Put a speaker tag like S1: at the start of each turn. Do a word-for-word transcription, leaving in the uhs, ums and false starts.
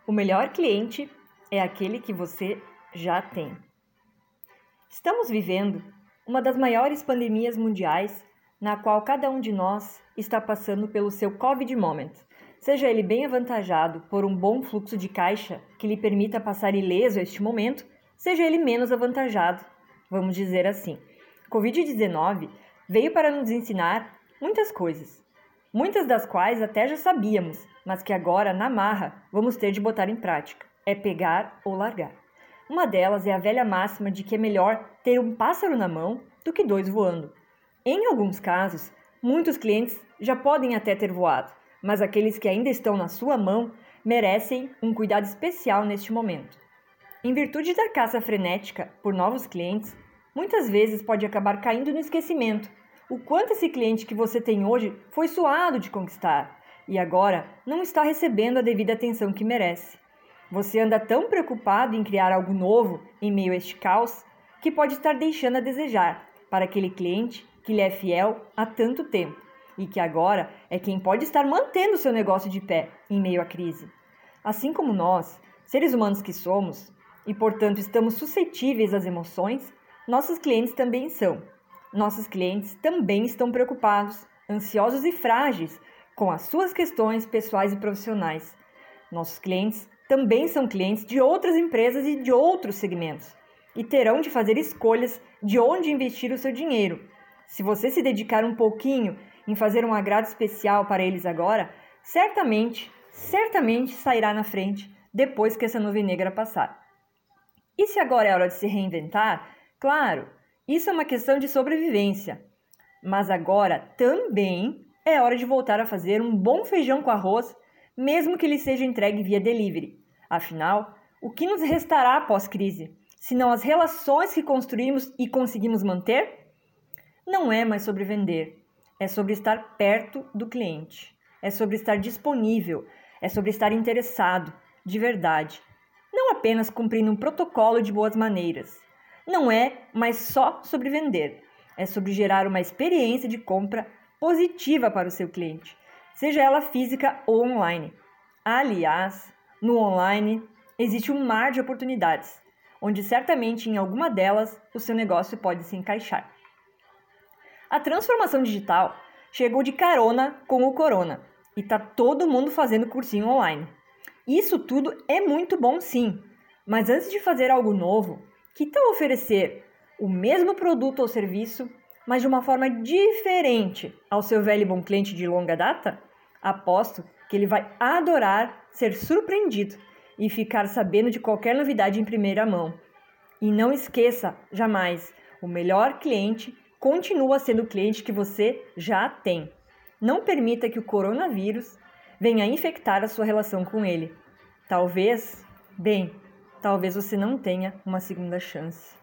S1: O melhor cliente é aquele que você já tem. Estamos vivendo uma das maiores pandemias mundiais, na qual cada um de nós está passando pelo seu Covid Moment, seja ele bem avantajado por um bom fluxo de caixa que lhe permita passar ileso este momento, seja ele menos avantajado, vamos dizer assim. covid dezenove veio para nos ensinar muitas coisas, muitas das quais até já sabíamos, mas que agora, na marra, vamos ter de botar em prática. É pegar ou largar. Uma delas é a velha máxima de que é melhor ter um pássaro na mão do que dois voando. Em alguns casos, muitos clientes já podem até ter voado, mas aqueles que ainda estão na sua mão merecem um cuidado especial neste momento. Em virtude da caça frenética por novos clientes, muitas vezes pode acabar caindo no esquecimento o quanto esse cliente que você tem hoje foi suado de conquistar e agora não está recebendo a devida atenção que merece. Você anda tão preocupado em criar algo novo em meio a este caos que pode estar deixando a desejar para aquele cliente que lhe é fiel há tanto tempo e que agora é quem pode estar mantendo o seu negócio de pé em meio à crise. Assim como nós, seres humanos que somos, e portanto estamos suscetíveis às emoções, nossos clientes também são. Nossos clientes também estão preocupados, ansiosos e frágeis com as suas questões pessoais e profissionais. Nossos clientes também são clientes de outras empresas e de outros segmentos e terão de fazer escolhas de onde investir o seu dinheiro. Se você se dedicar um pouquinho em fazer um agrado especial para eles agora, certamente, certamente sairá na frente depois que essa nuvem negra passar. E se agora é hora de se reinventar? Claro, isso é uma questão de sobrevivência. Mas agora também é hora de voltar a fazer um bom feijão com arroz, mesmo que ele seja entregue via delivery. Afinal, o que nos restará pós-crise, se não as relações que construímos e conseguimos manter? Não é mais sobre vender, é sobre estar perto do cliente, é sobre estar disponível, é sobre estar interessado, de verdade. Não apenas cumprindo um protocolo de boas maneiras. Não é mais só sobre vender, é sobre gerar uma experiência de compra positiva para o seu cliente, seja ela física ou online. Aliás, no online existe um mar de oportunidades, onde certamente em alguma delas o seu negócio pode se encaixar. A transformação digital chegou de carona com o corona e está todo mundo fazendo cursinho online. Isso tudo é muito bom sim, mas antes de fazer algo novo, que tal oferecer o mesmo produto ou serviço, mas de uma forma diferente ao seu velho e bom cliente de longa data? Aposto que ele vai adorar ser surpreendido e ficar sabendo de qualquer novidade em primeira mão. E não esqueça, jamais, o melhor cliente continua sendo o cliente que você já tem. Não permita que o coronavírus venha infectar a sua relação com ele. Talvez, bem, talvez você não tenha uma segunda chance.